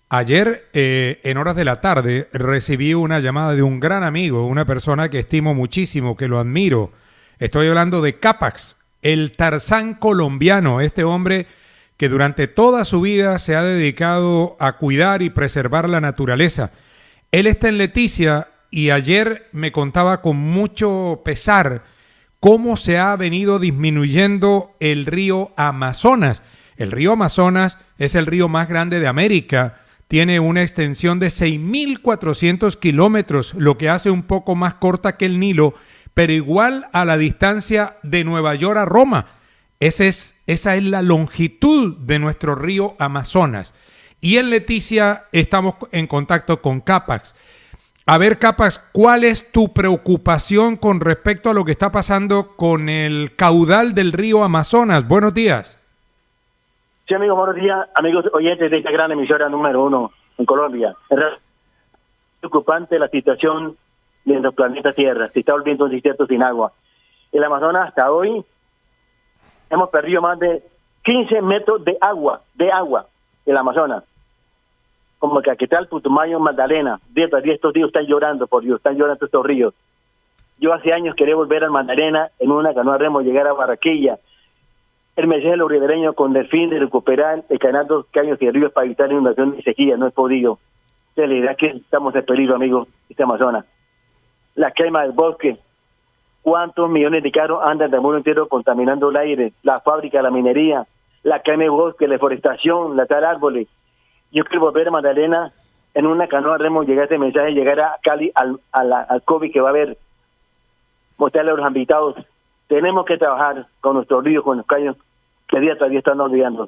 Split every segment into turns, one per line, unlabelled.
Ayer, en horas de la tarde, recibí una llamada de un gran amigo, una persona que estimo muchísimo, que lo admiro. Estoy hablando de Capax, el Tarzán colombiano, este hombre que durante toda su vida se ha dedicado a cuidar y preservar la naturaleza. Él está en Leticia y ayer me contaba con mucho pesar cómo se ha venido disminuyendo el río Amazonas. El río Amazonas es el río más grande de América. Tiene una extensión de 6.400 kilómetros, lo que hace un poco más corta que el Nilo, pero igual a la distancia de Nueva York a Roma. Esa es la longitud de nuestro río Amazonas. Y en Leticia estamos en contacto con Capax. A ver, Capax, ¿cuál es tu preocupación con respecto a lo que está pasando con el caudal del río Amazonas? Buenos días.
Sí, amigos, buenos días, amigos oyentes de esta gran emisora número 1 en Colombia. Es preocupante la situación de nuestro planeta Tierra. Se está volviendo un desierto sin agua. El Amazonas hasta hoy hemos perdido más de 15 metros de agua, el Amazonas. Como Caquetal, Putumayo, Magdalena. 10 estos ríos están llorando, por Dios, están llorando estos ríos. Yo hace años quería volver al Magdalena en una canoa remo, llegar a Barranquilla. El mensaje de los ribereños con el fin de recuperar el canal 2 caños y ríos para evitar la inundación y sequía. No he podido. La realidad es que estamos en peligro, amigos, este Amazonas. La quema del bosque. ¿Cuántos millones de carros andan del mundo entero contaminando el aire? La fábrica, la minería, la quema de bosque, la deforestación, la tal árboles. Yo quiero volver a Magdalena en una canoa remo, llegar este mensaje, llegar a Cali, al COVID que va a haber, mostrarle a los invitados. Tenemos que trabajar con nuestros ríos, con los caños, que día tras día están olvidándose.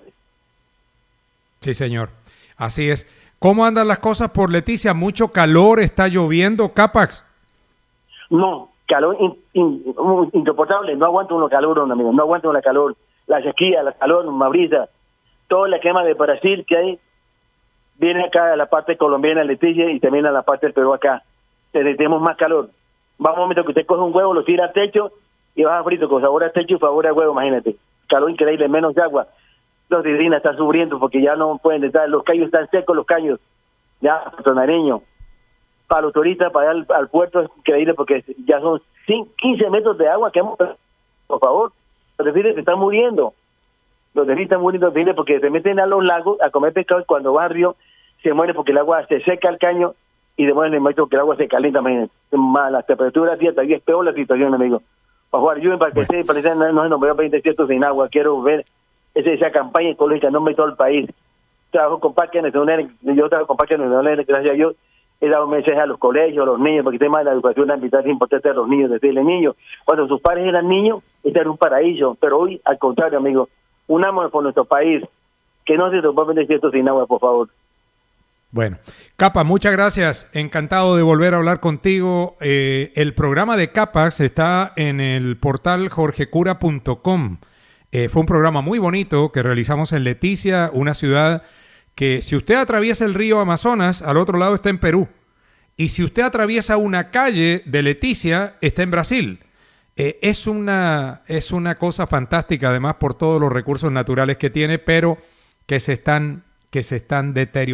Sí, señor. Así es. ¿Cómo andan las cosas por Leticia? ¿Mucho calor? ¿Está lloviendo, Capax?
No, calor insoportable. No aguanto uno calor, amigo. No aguanto una calor. La sequía, la calor, una brisa. Toda la quema de Brasil que hay, viene acá a la parte colombiana, Leticia, y también a la parte del Perú acá. Tenemos más calor. Va un momento que usted coge un huevo, lo tira al techo y baja frito con sabor a techo y sabor a huevo, imagínate. Calor increíble, menos de agua. Los hidrinas están sufriendo porque ya no pueden estar, los caños están secos, los caños. Ya, Puerto Nariño. Para los turistas, para ir al puerto es increíble porque ya son 15 metros de agua que hemos perdido. Por favor, los delfines se están muriendo. Los delfines están muriendo porque se meten a los lagos a comer pescado y cuando va al río se muere porque el agua se seca el caño y demuestran el maestro que el agua se calienta. Imagínate. Las temperaturas día tras día es peor la situación, amigo. Para jugar yo para que se parece no se nos vea 20 desiertos sin agua. Quiero ver esa campaña ecológica en nombre de todo el país. Trabajo con Parques Nacionales, yo trabajo con Parques Nacionales, gracias a Dios. He dado mensajes a los colegios, a los niños, porque el tema de la educación ambiental es importante a los niños, decirle niños. Cuando sus padres eran niños, este era un paraíso, pero hoy, al contrario, amigo, unámonos por nuestro país, que no se nos va a 20 desiertos sin agua, por favor.
Bueno, Capa, muchas gracias. Encantado de volver a hablar contigo. El programa de Capax está en el portal jorgecura.com. Fue un programa muy bonito que realizamos en Leticia, una ciudad que si usted atraviesa el río Amazonas, al otro lado está en Perú. Y si usted atraviesa una calle de Leticia, está en Brasil. Es una cosa fantástica, además, por todos los recursos naturales que tiene, pero que se están deteriorando.